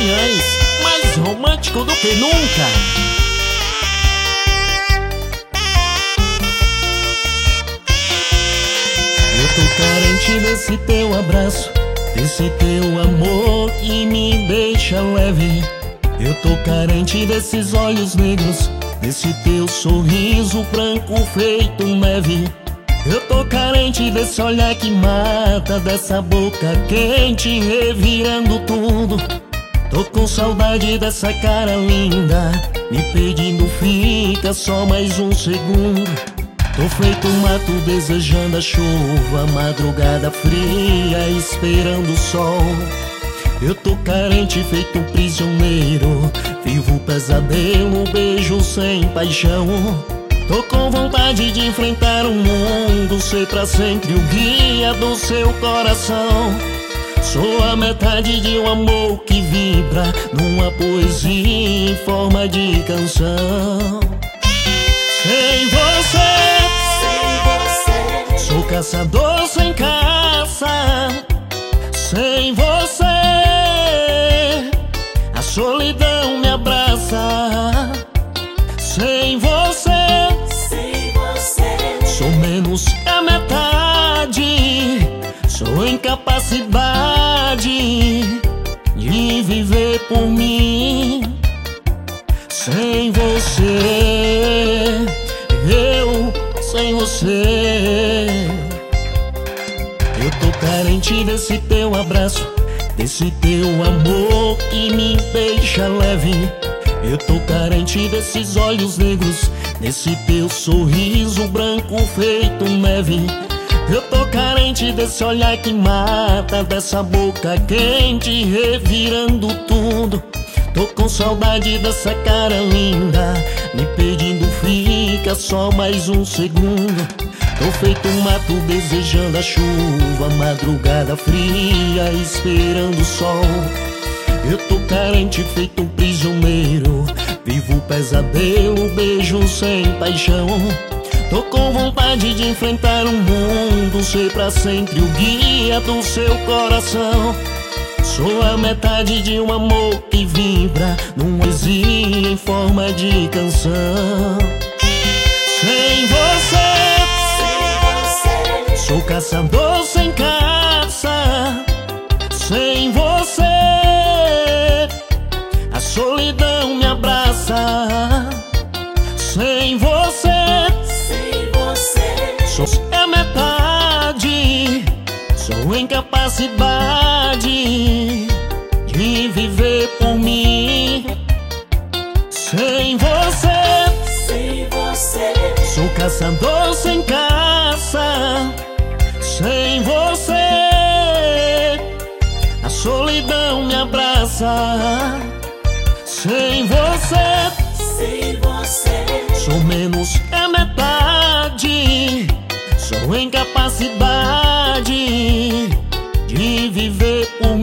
Magalhães, mais romântico do que nunca. Eu tô carente desse teu abraço, desse teu amor que me deixa leve. Eu tô carente desses olhos negros, desse teu sorriso branco feito neve. Eu tô carente desse olhar que mata, dessa boca quente revirando tudo. Tô com saudade dessa cara linda, me pedindo fica só mais um segundo. Tô feito um mato desejando a chuva, madrugada fria esperando o sol. Eu tô carente feito um prisioneiro, vivo pesadelo, beijo sem paixão. Tô com vontade de enfrentar o mundo, ser pra sempre o guia do seu coração. Sou a metade de um amor que vibra numa poesia em forma de canção. Sem você, sou caçador sem caça. Sem você, a solidão me abraça. Sem você, sou menos que a metade. Sou incapacidade de viver por mim. Sem você, eu sem você. Eu tô carente desse teu abraço, desse teu amor que me deixa leve. Eu tô carente desses olhos negros, desse teu sorriso branco feito neve. Eu tô carente desse olhar que mata, dessa boca quente revirando tudo. Tô com saudade dessa cara linda, me pedindo fica só mais um segundo. Tô feito um mato desejando a chuva, madrugada fria esperando o sol. Eu tô carente feito um prisioneiro, vivo pesadelo, beijo sem paixão. Tô com vontade de enfrentar o mundo, ser pra sempre o guia do seu coração. Sou a metade de um amor que vibra num poesia em forma de canção. Sem você, sou caçador sem caça. Sem você, a solidão me abraça. Sem você, sou a metade. Sou incapacidade de viver por mim. Sem você, sou caçador sem caça. Sem você, a solidão me abraça. Sem você, sou menos que a metade. Sou incapacidade de viver por mim.